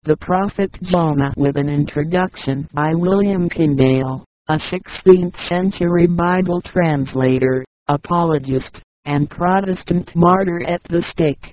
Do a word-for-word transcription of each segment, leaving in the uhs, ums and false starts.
The Prophet Jonah, with an introduction by William Tyndale, a sixteenth century Bible translator, apologist, and Protestant martyr at the stake.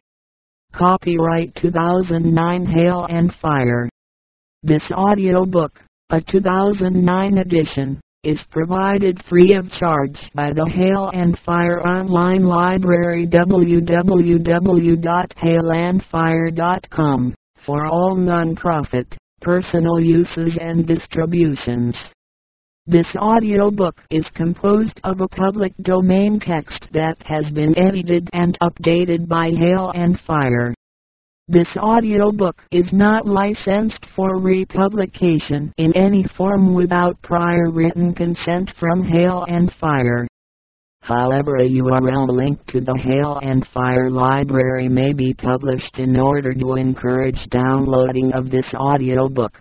Copyright two thousand nine Hail and Fire. This audiobook, a two thousand nine edition, is provided free of charge by the Hail and Fire online library w w w dot hail and fire dot com, for all non-profit, personal uses and distributions. This audiobook is composed of a public domain text that has been edited and updated by Hail and Fire. This audiobook is not licensed for republication in any form without prior written consent from Hail and Fire. However, a U R L link to the Hail and Fire library may be published in order to encourage downloading of this audiobook.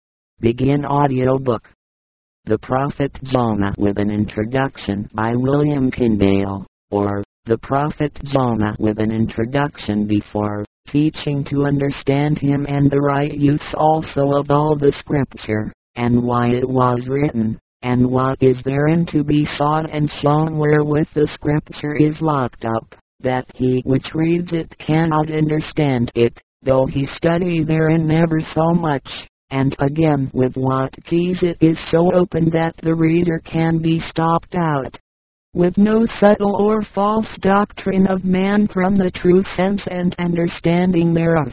Begin audiobook. The Prophet Jonah, with an introduction by William Tyndale, or The Prophet Jonah, with an introduction before teaching to understand him and the right use also of all the scripture, and why it was written, and what is therein to be sought and shown wherewith the scripture is locked up, that he which reads it cannot understand it, though he study therein never so much, and again with what keys it is so open that the reader can be stopped out, with no subtle or false doctrine of man from the true sense and understanding thereof.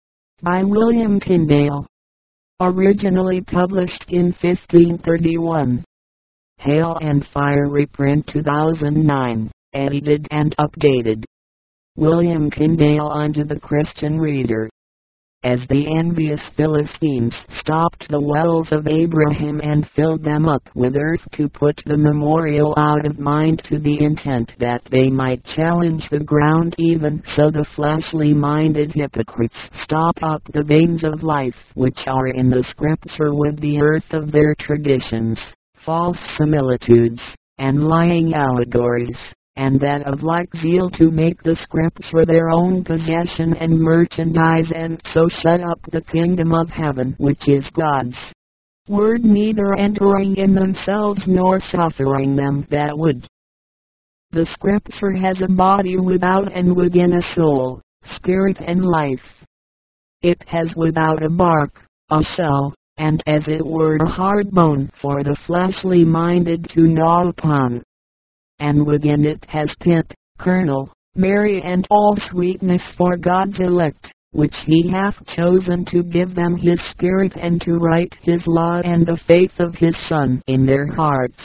By William Tyndale. Originally published in fifteen thirty-one. Hail and Fire reprint two thousand nine, edited and updated. William Tyndale unto the Christian reader. As the envious Philistines stopped the wells of Abraham and filled them up with earth to put the memorial out of mind to the intent that they might challenge the ground, even so the fleshly-minded hypocrites stop up the veins of life which are in the scripture with the earth of their traditions, false similitudes, and lying allegories, and that of like zeal to make the scripture their own possession and merchandise, and so shut up the kingdom of heaven which is God's word, neither entering in themselves nor suffering them that would. The scripture has a body without and within a soul, spirit and life. It has without a bark, a shell, and as it were a hard bone for the fleshly minded to gnaw upon. And within it has pith, kernel, marrow, and all sweetness for God's elect, which he hath chosen to give them his Spirit and to write his law and the faith of his Son in their hearts.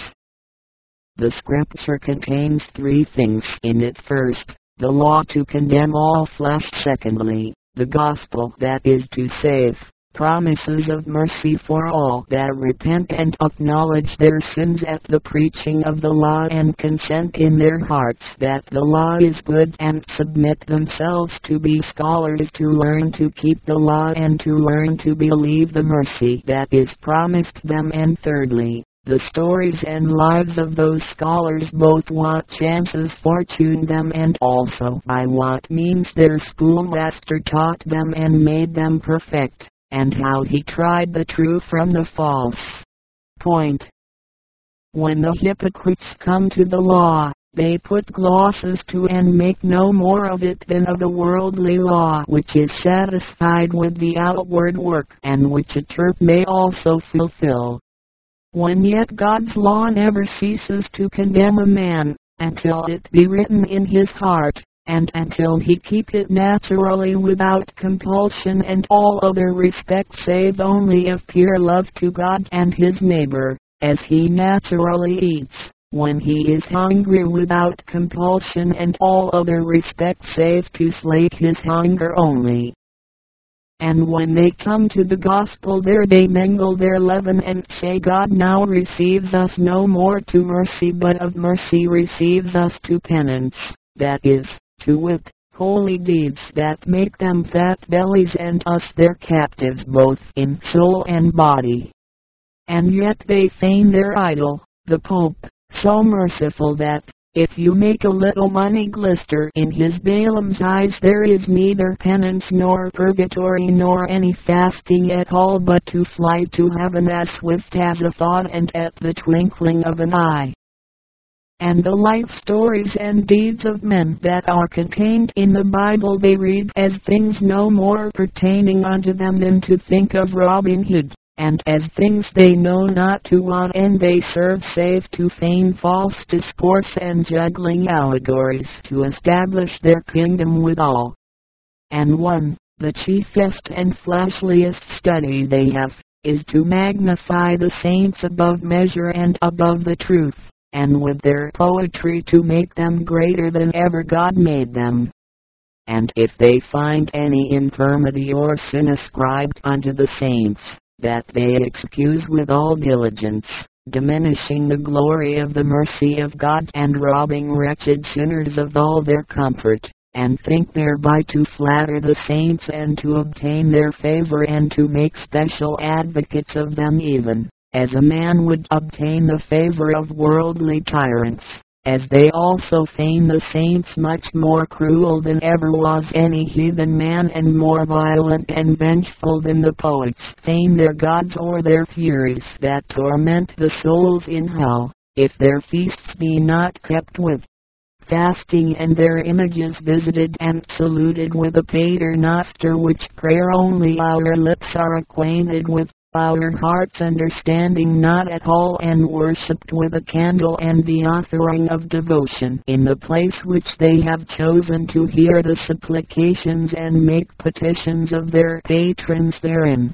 The scripture contains three things in it. First, the law to condemn all flesh. Secondly, the gospel that is to save, promises of mercy for all that repent and acknowledge their sins at the preaching of the law and consent in their hearts that the law is good, and submit themselves to be scholars to learn to keep the law and to learn to believe the mercy that is promised them. And thirdly, the stories and lives of those scholars, both what chances fortuned them and also by what means their schoolmaster taught them and made them perfect, and how he tried the true from the false. Point. When the hypocrites come to the law, they put glosses to and make no more of it than of the worldly law, which is satisfied with the outward work, and which a church may also fulfill. When yet God's law never ceases to condemn a man, until it be written in his heart, and until he keep it naturally without compulsion and all other respect save only of pure love to God and his neighbor, as he naturally eats, when he is hungry without compulsion and all other respect save to slake his hunger only. And when they come to the gospel, there they mingle their leaven and say God now receives us no more to mercy, but of mercy receives us to penance, that is, to wit, holy deeds that make them fat bellies and us their captives both in soul and body. And yet they feign their idol, the Pope, so merciful that, If you make a little money glister in his Balaam's eyes, there is neither penance nor purgatory nor any fasting at all, but to fly to heaven as swift as a thought and at the twinkling of an eye. And the life stories and deeds of men that are contained in the Bible they read as things no more pertaining unto them than to think of Robin Hood, and as things they know not to what end they serve, save to feign false discourse and juggling allegories to establish their kingdom withal. And one, the chiefest and fleshliest study they have, is to magnify the saints above measure and above the truth, and with their poetry to make them greater than ever God made them. And if they find any infirmity or sin ascribed unto the saints, that they excuse with all diligence, diminishing the glory of the mercy of God and robbing wretched sinners of all their comfort, and think thereby to flatter the saints and to obtain their favor and to make special advocates of them, even as a man would obtain the favor of worldly tyrants, as they also feign the saints much more cruel than ever was any heathen man, and more violent and vengeful than the poets feign their gods or their furies that torment the souls in hell, if their feasts be not kept with fasting, and their images visited and saluted with a paternoster, which prayer only our lips are acquainted with, our hearts understanding not at all, and worshipped with a candle and the offering of devotion in the place which they have chosen to hear the supplications and make petitions of their patrons therein.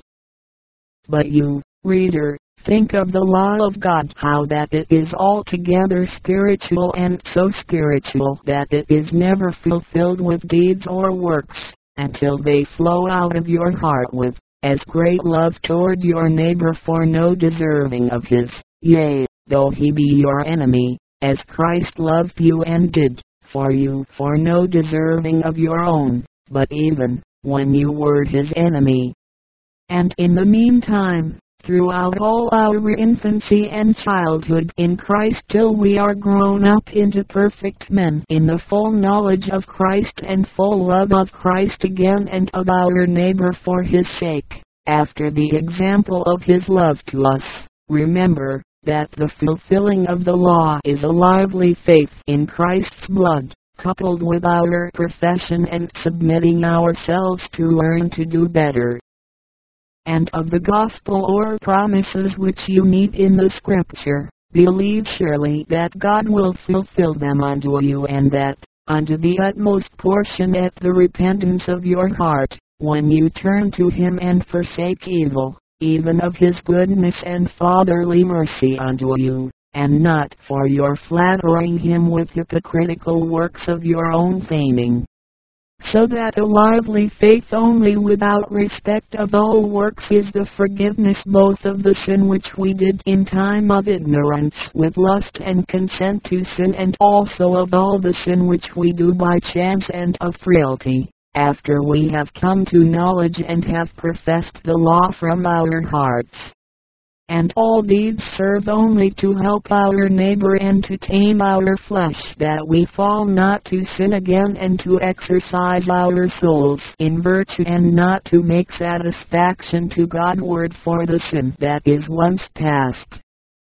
But you, reader, think of the law of God, how that it is altogether spiritual, and so spiritual that it is never fulfilled with deeds or works, until they flow out of your heart with as great love toward your neighbor, for no deserving of his, yea, though he be your enemy, as Christ loved you and did for you, for no deserving of your own, but even when you were his enemy. And in the meantime, throughout all our infancy and childhood in Christ, till we are grown up into perfect men in the full knowledge of Christ and full love of Christ again and of our neighbor for his sake, after the example of his love to us. Remember that the fulfilling of the law is a lively faith in Christ's blood, coupled with our profession and submitting ourselves to learn to do better. And of the gospel or promises which you meet in the scripture, believe surely that God will fulfill them unto you, and that, unto the utmost portion at the repentance of your heart, when you turn to him and forsake evil, even of his goodness and fatherly mercy unto you, and not for your flattering him with hypocritical works of your own feigning. So that a lively faith only without respect of all works is the forgiveness both of the sin which we did in time of ignorance with lust and consent to sin, and also of all the sin which we do by chance and of frailty, after we have come to knowledge and have professed the law from our hearts. And all deeds serve only to help our neighbor and to tame our flesh, that we fall not to sin again, and to exercise our souls in virtue, and not to make satisfaction to Godward for the sin that is once past.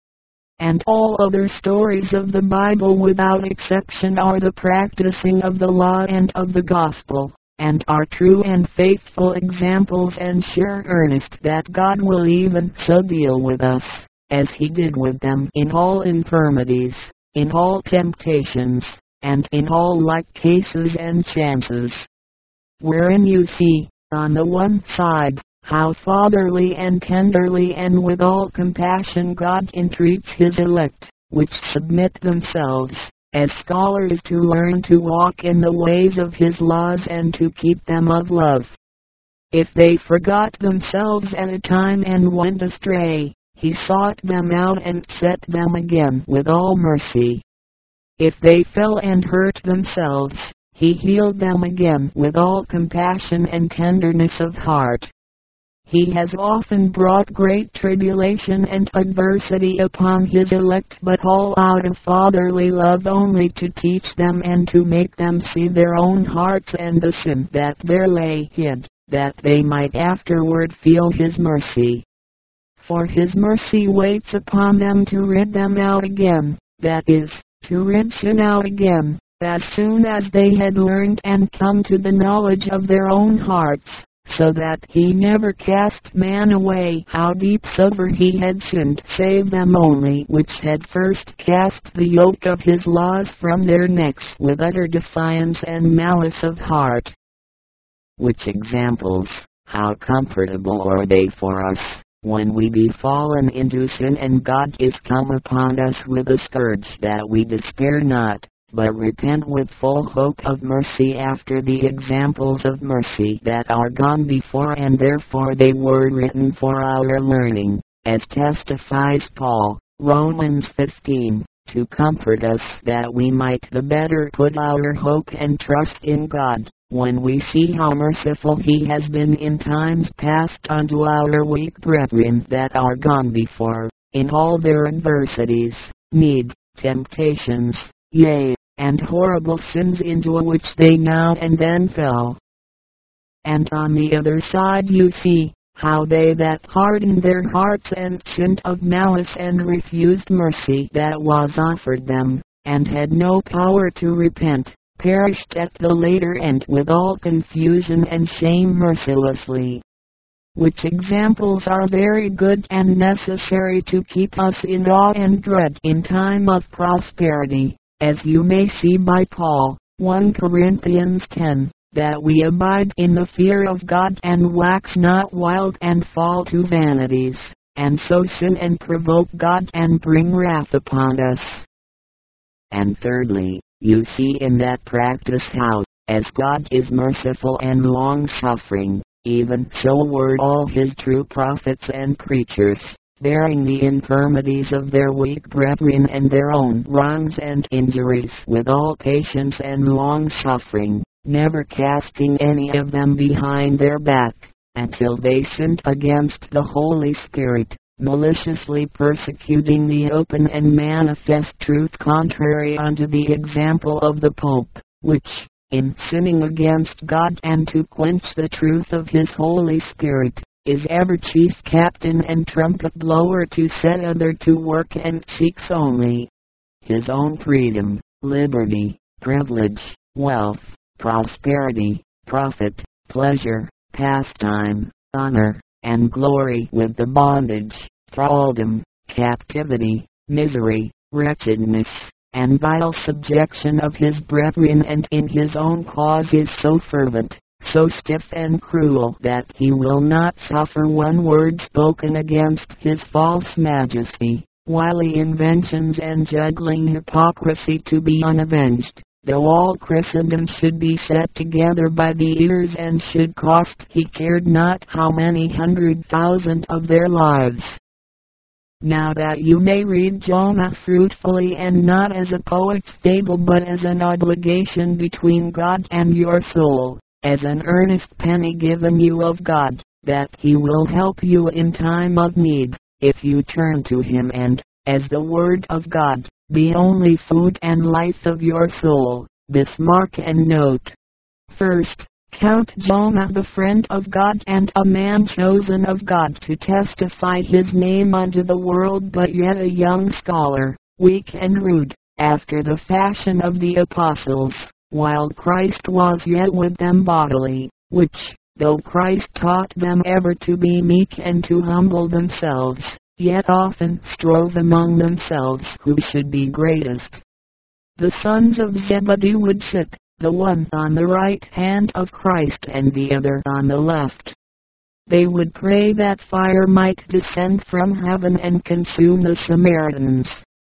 And all other stories of the Bible without exception are the practicing of the law and of the gospel, and are true and faithful examples, and sure earnest that God will even so deal with us, as he did with them in all infirmities, in all temptations, and in all like cases and chances. Wherein you see, on the one side, how fatherly and tenderly and with all compassion God entreats his elect, which submit themselves, as scholars, to learn to walk in the ways of his laws and to keep them of love. If they forgot themselves at a time and went astray, he sought them out and set them again with all mercy. If they fell and hurt themselves, he healed them again with all compassion and tenderness of heart. He has often brought great tribulation and adversity upon his elect, but all out of fatherly love, only to teach them and to make them see their own hearts and the sin that there lay hid, that they might afterward feel his mercy. For his mercy waits upon them to rid them out again, that is, to rid sin out again, as soon as they had learned and come to the knowledge of their own hearts, so that he never cast man away, how deep soever he had sinned, save them only which had first cast the yoke of his laws from their necks with utter defiance and malice of heart. Which examples, how comfortable are they for us, when we be fallen into sin and God is come upon us with a scourge, that we despair not, but repent with full hope of mercy after the examples of mercy that are gone before, and therefore they were written for our learning, as testifies Paul, Romans fifteen, to comfort us that we might the better put our hope and trust in God, when we see how merciful he has been in times past unto our weak brethren that are gone before, in all their adversities, need, temptations, yea, and horrible sins into which they now and then fell. And on the other side you see, how they that hardened their hearts and sinned of malice and refused mercy that was offered them, and had no power to repent, perished at the later end with all confusion and shame mercilessly. Which examples are very good and necessary to keep us in awe and dread in time of prosperity, as you may see by Paul, First Corinthians ten, that we abide in the fear of God and wax not wild and fall to vanities, and so sin and provoke God and bring wrath upon us. And thirdly, you see in that practice how, as God is merciful and long-suffering, even so were all his true prophets and preachers, bearing the infirmities of their weak brethren and their own wrongs and injuries with all patience and long-suffering, never casting any of them behind their back, until they sinned against the Holy Spirit, maliciously persecuting the open and manifest truth contrary unto the example of the Pope, which, in sinning against God and to quench the truth of his Holy Spirit, is ever chief captain and trumpet blower to set other to work, and seeks only his own freedom, liberty, privilege, wealth, prosperity, profit, pleasure, pastime, honor, and glory, with the bondage, thraldom, captivity, misery, wretchedness, and vile subjection of his brethren, and in his own cause is so fervent, so stiff and cruel, that he will not suffer one word spoken against his false majesty, wily inventions and juggling hypocrisy to be unavenged, though all Christendom should be set together by the ears and should cost he cared not how many hundred thousand of their lives. Now that you may read Jonah fruitfully, and not as a poet's fable but as an obligation between God and your soul, as an earnest penny given you of God, that he will help you in time of need, if you turn to him, and, as the word of God, be only food and life of your soul, this mark and note. First, count Jonah the friend of God and a man chosen of God to testify his name unto the world, but yet a young scholar, weak and rude, after the fashion of the apostles, while Christ was yet with them bodily, which, though Christ taught them ever to be meek and to humble themselves, yet often strove among themselves who should be greatest. The sons of Zebedee would sit, the one on the right hand of Christ and the other on the left. They would pray that fire might descend from heaven and consume the Samaritans.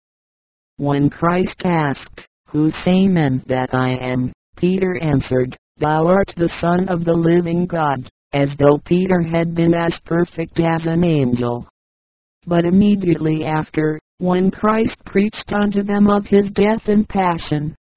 When Christ asked, "Who say men that I am?" Peter answered, "Thou art the Son of the living God," as though Peter had been as perfect as an angel. But immediately after, when Christ preached unto them of his death and passion,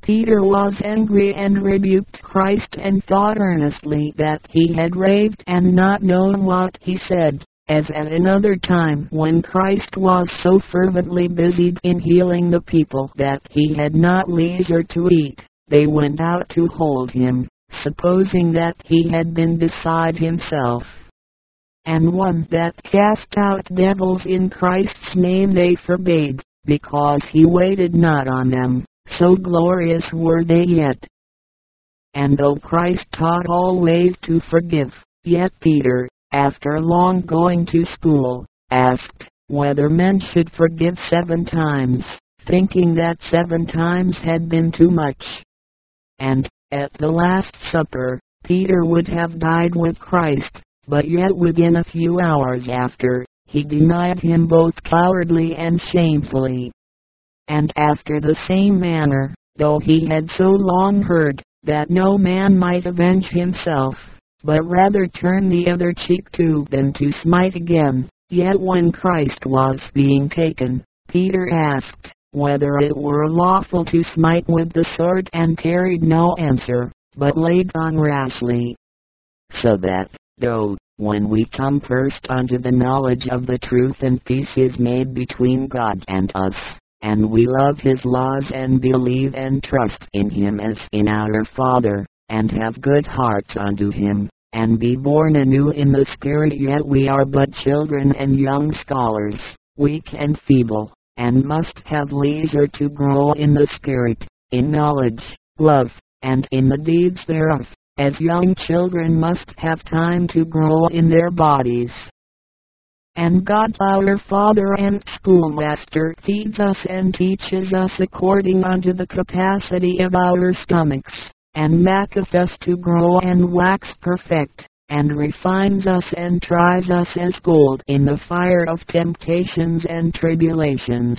Peter was angry and rebuked Christ and thought earnestly that he had raved and not known what he said, as at another time when Christ was so fervently busied in healing the people that he had not leisure to eat. They went out to hold him, supposing that he had been beside himself. And one that cast out devils in Christ's name they forbade, because he waited not on them, so glorious were they yet. And though Christ taught always to forgive, yet Peter, after long going to school, asked whether men should forgive seven times, thinking that seven times had been too much. And, at the Last Supper, Peter would have died with Christ, but yet within a few hours after, he denied him both cowardly and shamefully. And after the same manner, though he had so long heard that no man might avenge himself, but rather turn the other cheek to than to smite again, yet when Christ was being taken, Peter asked whether it were lawful to smite with the sword, and tarried no answer, but laid on rashly. So that, though, when we come first unto the knowledge of the truth, and peace is made between God and us, and we love his laws and believe and trust in him as in our Father, and have good hearts unto him, and be born anew in the Spirit, yet we are but children and young scholars, weak and feeble, and must have leisure to grow in the Spirit, in knowledge, love, and in the deeds thereof, as young children must have time to grow in their bodies. And God our Father and Schoolmaster feeds us and teaches us according unto the capacity of our stomachs, and maketh us to grow and wax perfect, and refines us and tries us as gold in the fire of temptations and tribulations.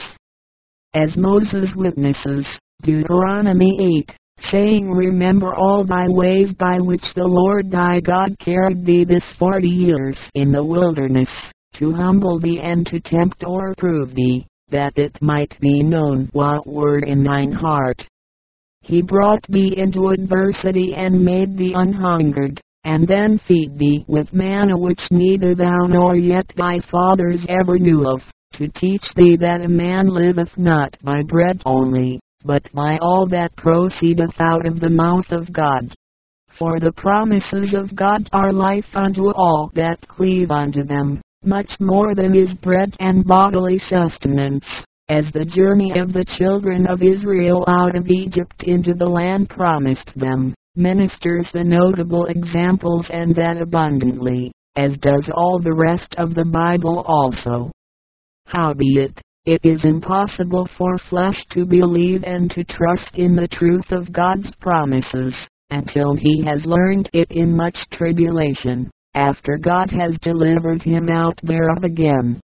As Moses witnesses, Deuteronomy eight, saying, Remember all thy ways by which the Lord thy God carried thee this forty years in the wilderness, to humble thee and to tempt or prove thee, that it might be known what were in thine heart. He brought thee into adversity and made thee an hungered, and then feed thee with manna which neither thou nor yet thy fathers ever knew of, to teach thee that a man liveth not by bread only, but by all that proceedeth out of the mouth of God. For the promises of God are life unto all that cleave unto them, much more than is bread and bodily sustenance, as the journey of the children of Israel out of Egypt into the land promised them, ministers the notable examples, and that abundantly, as does all the rest of the Bible also. Howbeit, it is impossible for flesh to believe and to trust in the truth of God's promises, until he has learned it in much tribulation, after God has delivered him out thereof again.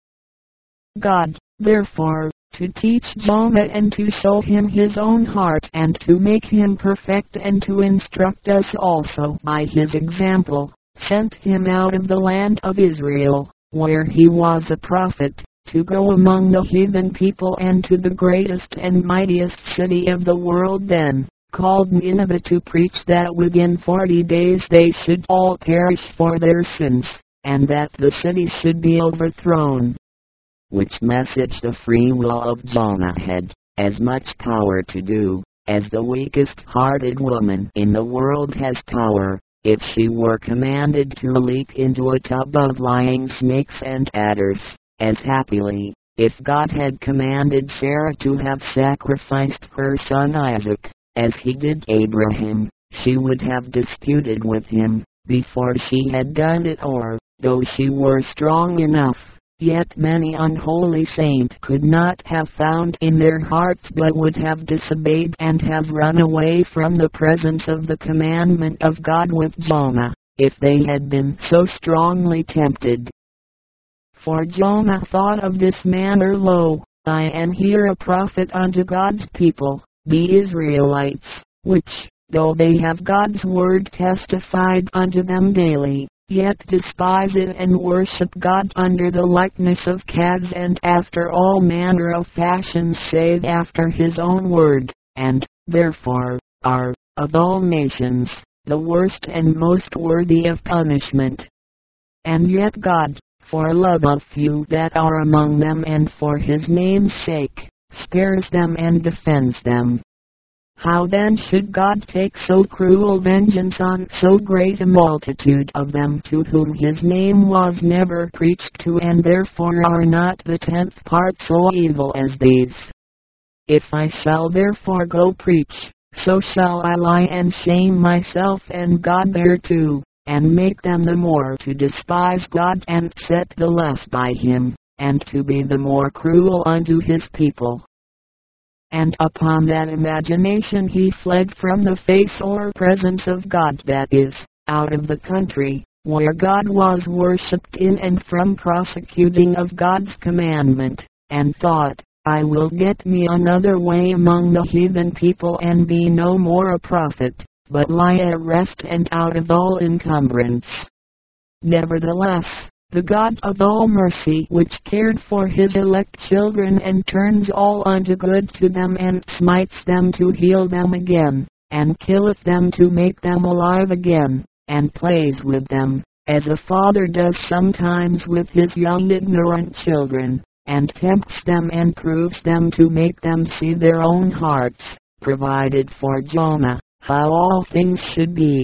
God, therefore, to teach Jonah and to show him his own heart, and to make him perfect, and to instruct us also by his example, sent him out of the land of Israel, where he was a prophet, to go among the heathen people and to the greatest and mightiest city of the world then, called Nineveh, to preach that within forty days they should all perish for their sins, and that the city should be overthrown. Which message the free will of Jonah had as much power to do, as the weakest-hearted woman in the world has power, if she were commanded to leap into a tub of lying snakes and adders, as happily, if God had commanded Sarah to have sacrificed her son Isaac, as he did Abraham, she would have disputed with him, before she had done it, or, though she were strong enough, yet many unholy saints could not have found in their hearts, but would have disobeyed and have run away from the presence of the commandment of God with Jonah, if they had been so strongly tempted. For Jonah thought of this manner, Lo, I am here a prophet unto God's people, the Israelites, which, though they have God's word testified unto them daily, yet despise it and worship God under the likeness of calves, and after all manner of fashions save after his own word, and, therefore, are, of all nations, the worst and most worthy of punishment. And yet God, for love of few that are among them and for his name's sake, spares them and defends them. How then should God take so cruel vengeance on so great a multitude of them to whom his name was never preached to, and therefore are not the tenth part so evil as these? If I shall therefore go preach, so shall I lie and shame myself and God thereto, and make them the more to despise God and set the less by him, and to be the more cruel unto his people. And upon that imagination he fled from the face or presence of God, that is, out of the country, where God was worshipped in, and from prosecuting of God's commandment, and thought, I will get me another way among the heathen people and be no more a prophet, but lie at rest and out of all encumbrance. Nevertheless, the God of all mercy, which cared for his elect children and turns all unto good to them and smites them to heal them again, and killeth them to make them alive again, and plays with them, as a father does sometimes with his young ignorant children, and tempts them and proves them to make them see their own hearts, provided for Jonah how all things should be.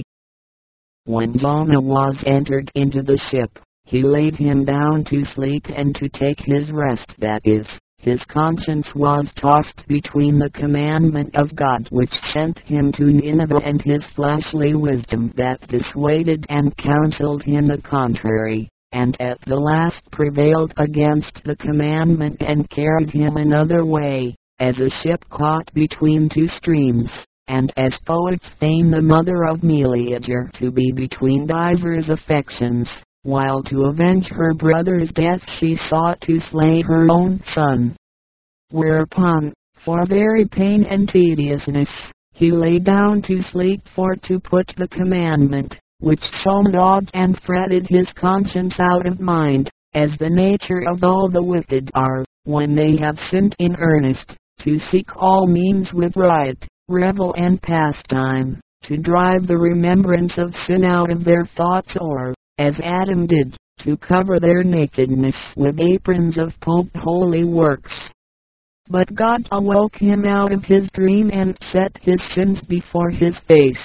When Jonah was entered into the ship, he laid him down to sleep and to take his rest, that is, his conscience was tossed between the commandment of God which sent him to Nineveh and his fleshly wisdom that dissuaded and counseled him the contrary, and at the last prevailed against the commandment and carried him another way, as a ship caught between two streams, and as poets feign the mother of Meleager to be between divers affections, while to avenge her brother's death she sought to slay her own son. Whereupon, for very pain and tediousness, he lay down to sleep, for to put the commandment, which so gnawed and fretted his conscience out of mind, as the nature of all the wicked are, when they have sinned in earnest, to seek all means with riot, revel and pastime, to drive the remembrance of sin out of their thoughts, or, as Adam did, to cover their nakedness with aprons of pope holy works. But God awoke him out of his dream and set his sins before his face.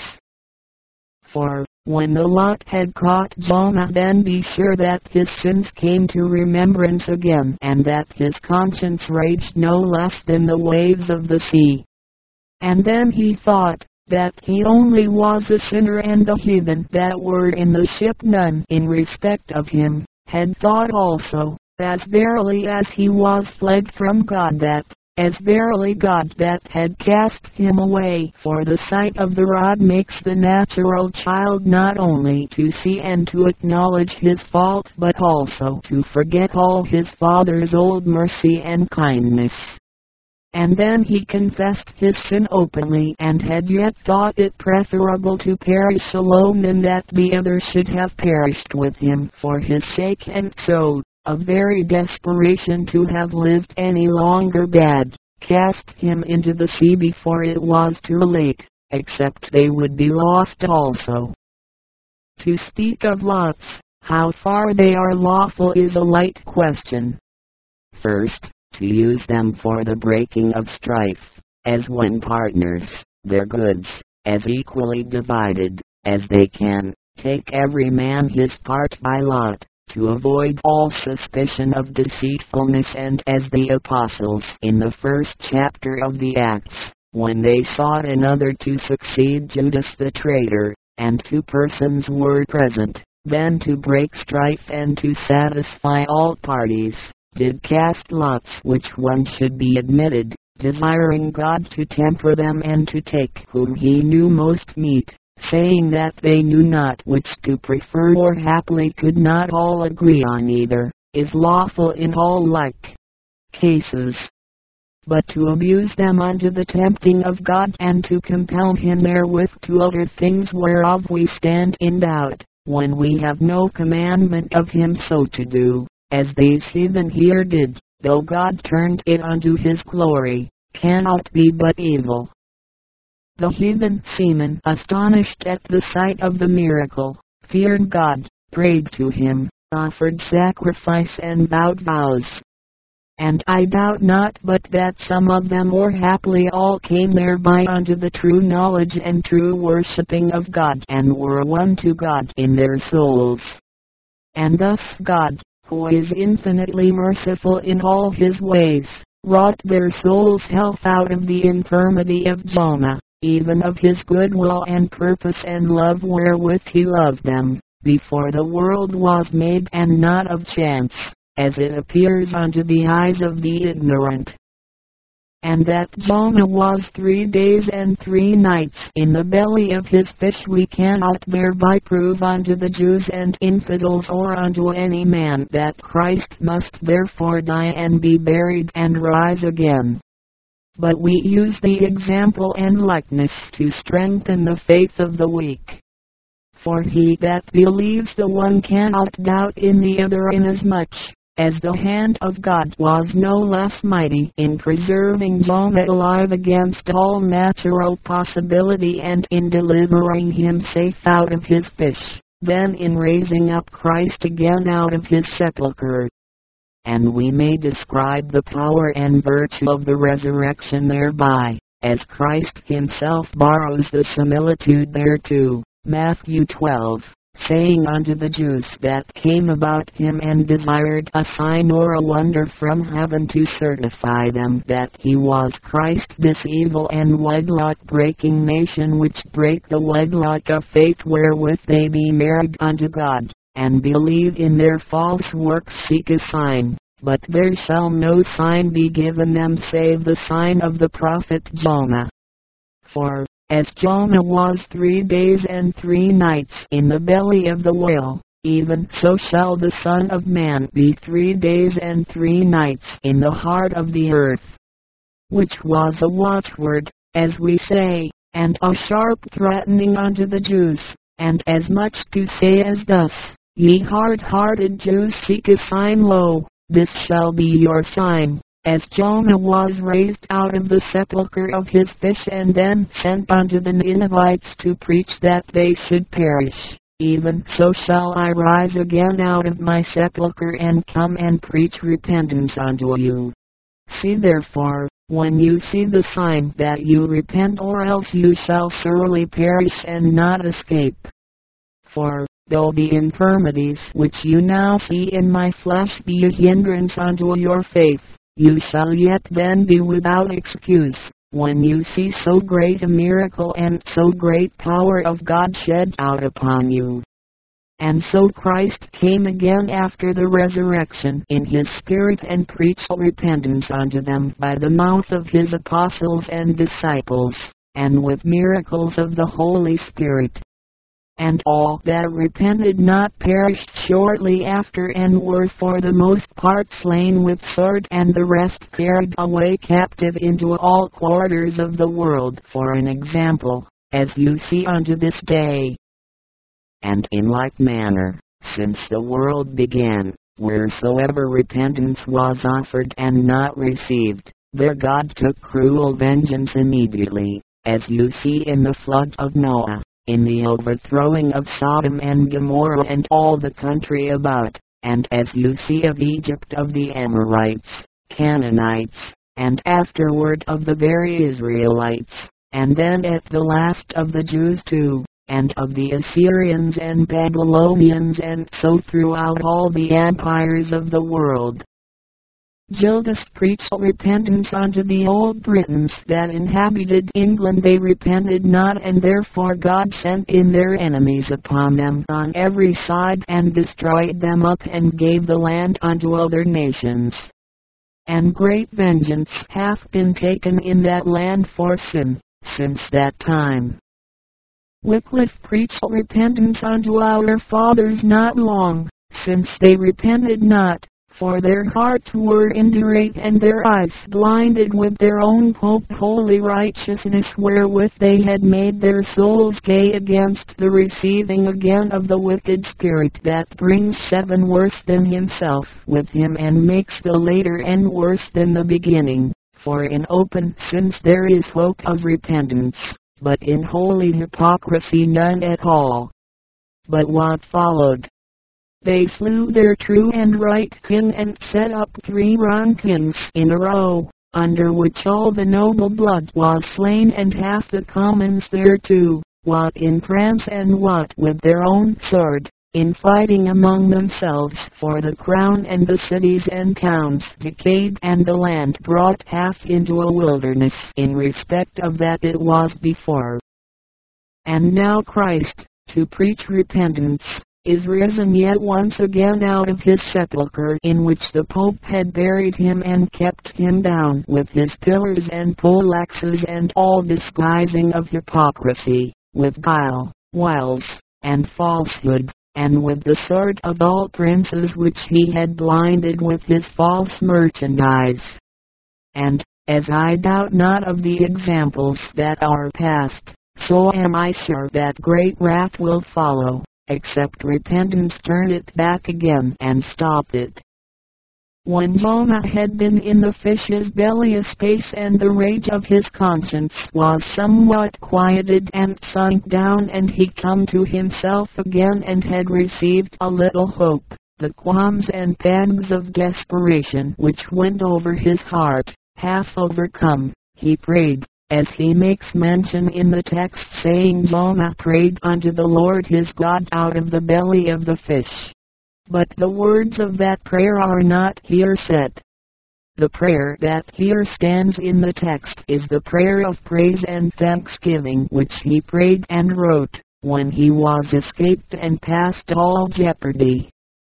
For, when the lot had caught Jonah, then be sure that his sins came to remembrance again, and that his conscience raged no less than the waves of the sea. And then he thought, that he only was a sinner, and the heathen that were in the ship, none in respect of him, had thought also, as verily as he was fled from God, that, as verily God that had cast him away. For the sight of the rod makes the natural child not only to see and to acknowledge his fault, but also to forget all his father's old mercy and kindness. And then he confessed his sin openly, and had yet thought it preferable to perish alone than that the other should have perished with him for his sake, and so, of very desperation to have lived any longer, bad, cast him into the sea before it was too late, except they would be lost also. To speak of lots, how far they are lawful is a light question. First, to use them for the breaking of strife, as when partners, their goods, as equally divided, as they can, take every man his part by lot, to avoid all suspicion of deceitfulness, and as the apostles in the first chapter of the Acts, when they sought another to succeed Judas the traitor, and two persons were present, then to break strife and to satisfy all parties, did cast lots which one should be admitted, desiring God to temper them and to take whom he knew most meet, saying that they knew not which to prefer, or haply could not all agree on either, is lawful in all like cases. But to abuse them unto the tempting of God, and to compel him therewith to utter things whereof we stand in doubt, when we have no commandment of him so to do, as these heathen here did, though God turned it unto his glory, cannot be but evil. The heathen seamen, astonished at the sight of the miracle, feared God, prayed to him, offered sacrifice and vowed vows. And I doubt not but that some of them, or haply all, came thereby unto the true knowledge and true worshipping of God, and were one to God in their souls. And thus God, who is infinitely merciful in all his ways, wrought their souls' health out of the infirmity of Jonah, even of his good will and purpose and love wherewith he loved them, before the world was made, and not of chance, as it appears unto the eyes of the ignorant. And that Jonah was three days and three nights in the belly of his fish we cannot thereby prove unto the Jews and infidels, or unto any man, that Christ must therefore die and be buried and rise again. But we use the example and likeness to strengthen the faith of the weak. For he that believes the one cannot doubt in the other, inasmuch as the hand of God was no less mighty in preserving Jonah alive against all natural possibility, and in delivering him safe out of his fish, than in raising up Christ again out of his sepulchre. And we may describe the power and virtue of the resurrection thereby, as Christ himself borrows the similitude thereto. Matthew twelve, saying unto the Jews that came about him and desired a sign or a wonder from heaven to certify them that he was Christ, this evil and wedlock-breaking nation which break the wedlock of faith wherewith they be married unto God, and believe in their false works, seek a sign. But there shall no sign be given them save the sign of the prophet Jonah. For, as Jonah was three days and three nights in the belly of the whale, even so shall the Son of Man be three days and three nights in the heart of the earth. Which was a watchword, as we say, and a sharp threatening unto the Jews, and as much to say as thus: Ye hard-hearted Jews, seek a sign. Lo, this shall be your sign. As Jonah was raised out of the sepulchre of his fish, and then sent unto the Ninevites to preach that they should perish, even so shall I rise again out of my sepulchre, and come and preach repentance unto you. See therefore, when you see the sign, that you repent, or else you shall surely perish and not escape. For, though the infirmities which you now see in my flesh be a hindrance unto your faith, you shall yet then be without excuse, when you see so great a miracle and so great power of God shed out upon you. And so Christ came again after the resurrection in his Spirit, and preached repentance unto them by the mouth of his apostles and disciples, and with miracles of the Holy Spirit. And all that repented not perished shortly after, and were for the most part slain with sword, and the rest carried away captive into all quarters of the world, for an example, as you see unto this day. And in like manner, since the world began, wheresoever repentance was offered and not received, there God took cruel vengeance immediately, as you see in the flood of Noah, in the overthrowing of Sodom and Gomorrah and all the country about, and as you see of Egypt, of the Amorites, Canaanites, and afterward of the very Israelites, and then at the last of the Jews too, and of the Assyrians and Babylonians, and so throughout all the empires of the world. Gildas preached repentance unto the old Britons that inhabited England. They repented not, and therefore God sent in their enemies upon them on every side, and destroyed them up, and gave the land unto other nations. And great vengeance hath been taken in that land for sin, since that time. Wycliffe preached repentance unto our fathers not long since they repented not, for their hearts were indurate and their eyes blinded with their own hope holy righteousness, wherewith they had made their souls gay against the receiving again of the wicked spirit that brings seven worse than himself with him, and makes the later end worse than the beginning. For in open sins there is hope of repentance, but in holy hypocrisy none at all. But what followed? They slew their true and right king and set up three wrong kings in a row, under which all the noble blood was slain and half the commons thereto, what in prance and what with their own sword, in fighting among themselves for the crown, and the cities and towns decayed and the land brought half into a wilderness in respect of that it was before. And now Christ, to preach repentance, is risen yet once again out of his sepulchre, in which the Pope had buried him and kept him down with his pillars and poleaxes and all disguising of hypocrisy, with guile, wiles, and falsehood, and with the sword of all princes which he had blinded with his false merchandise. And, as I doubt not of the examples that are past, so am I sure that great wrath will follow, except repentance turn it back again and stop it. When Jonah had been in the fish's belly a space, and the rage of his conscience was somewhat quieted and sunk down, and he come to himself again and had received a little hope, the qualms and pangs of desperation which went over his heart, half overcome, he prayed, as he makes mention in the text, saying, Jonah prayed unto the Lord his God out of the belly of the fish. But the words of that prayer are not here set. The prayer that here stands in the text is the prayer of praise and thanksgiving which he prayed and wrote, when he was escaped and past all jeopardy.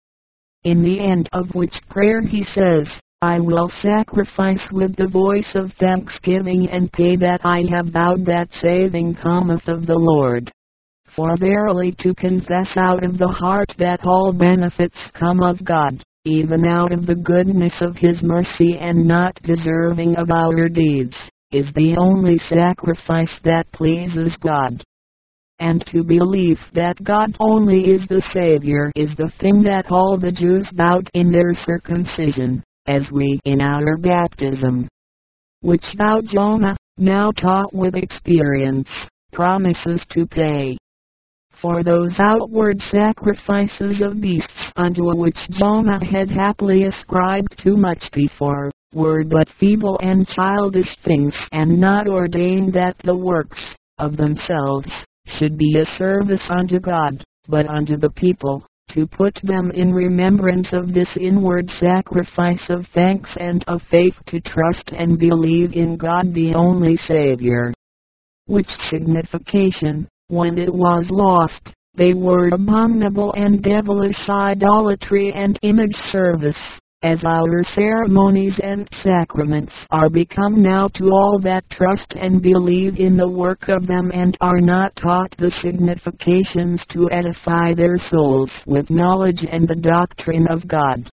In the end of which prayer he says, I will sacrifice with the voice of thanksgiving and pay that I have vowed that saving cometh of the Lord. For verily to confess out of the heart that all benefits come of God, even out of the goodness of his mercy and not deserving of our deeds, is the only sacrifice that pleases God. And to believe that God only is the Savior is the thing that all the Jews vowed in their circumcision, as we in our baptism. Which thou, Jonah, now taught with experience, promises to pay. For those outward sacrifices of beasts unto which Jonah had happily ascribed too much before, were but feeble and childish things, and not ordained that the works, of themselves, should be a service unto God, but unto the people, to put them in remembrance of this inward sacrifice of thanks and of faith, to trust and believe in God the only Savior. Which signification, when it was lost, they were abominable and devilish idolatry and image service, as our ceremonies and sacraments are become now to all that trust and believe in the work of them, and are not taught the significations to edify their souls with knowledge and the doctrine of God.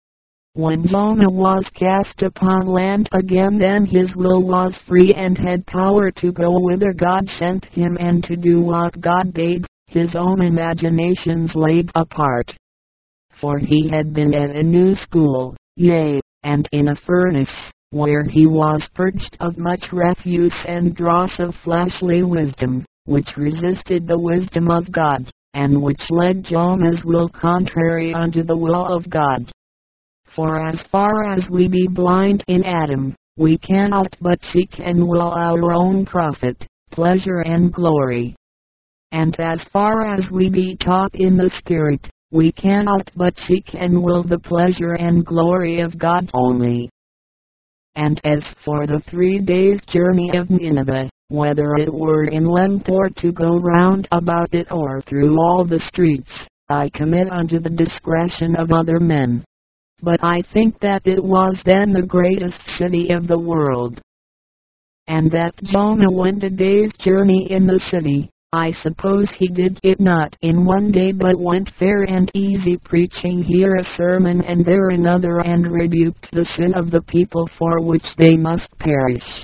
When Jonah was cast upon land again, then his will was free and had power to go whither God sent him and to do what God bade, his own imaginations laid apart. For he had been at a new school, yea, and in a furnace, where he was purged of much refuse and dross of fleshly wisdom, which resisted the wisdom of God, and which led Jonah's will contrary unto the will of God. For as far as we be blind in Adam, we cannot but seek and will our own profit, pleasure and glory. And as far as we be taught in the Spirit, we cannot but seek and will the pleasure and glory of God only. And as for the three days' journey of Nineveh, whether it were in length or to go round about it or through all the streets, I commit unto the discretion of other men. But I think that it was then the greatest city of the world. And that Jonah went a day's journey in the city, I suppose he did it not in one day, but went fair and easy, preaching here a sermon and there another, and rebuked the sin of the people for which they must perish.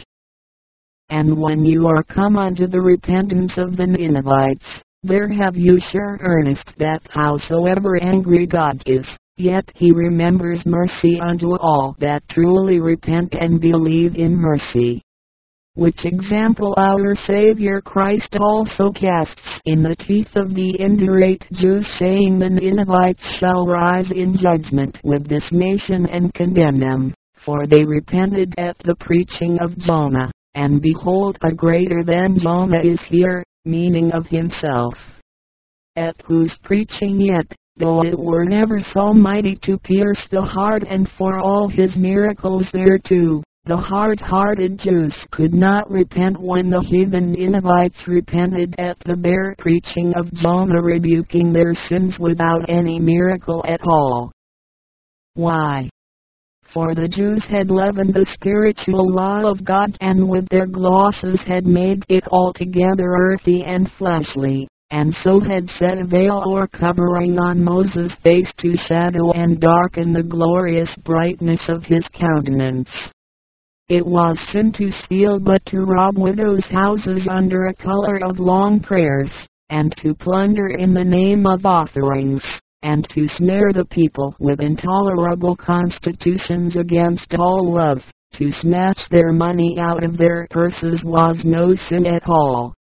And when you are come unto the repentance of the Ninevites, there have you sure earnest that howsoever angry God is, yet he remembers mercy unto all that truly repent and believe in mercy. which example our Savior Christ also casts in the teeth of the indurate Jews, saying, the Ninevites shall rise in judgment with this nation and condemn them, for they repented at the preaching of Jonah, and behold, a greater than Jonah is here, meaning of himself, at whose preaching yet, though it were never so mighty to pierce the heart, and for all his miracles thereto, the hard-hearted Jews could not repent when the heathen Ninevites repented at the bare preaching of Jonah, rebuking their sins without any miracle at all. Why? For the Jews had leavened the spiritual law of God, and with their glosses had made it altogether earthy and fleshly, and so had set a veil or covering on Moses' face to shadow and darken the glorious brightness of his countenance. It was sin to steal, but to rob widows' houses under a color of long prayers, and to plunder in the name of offerings, and to snare the people with intolerable constitutions against all love. To snatch their money out of their purses was no sin at all,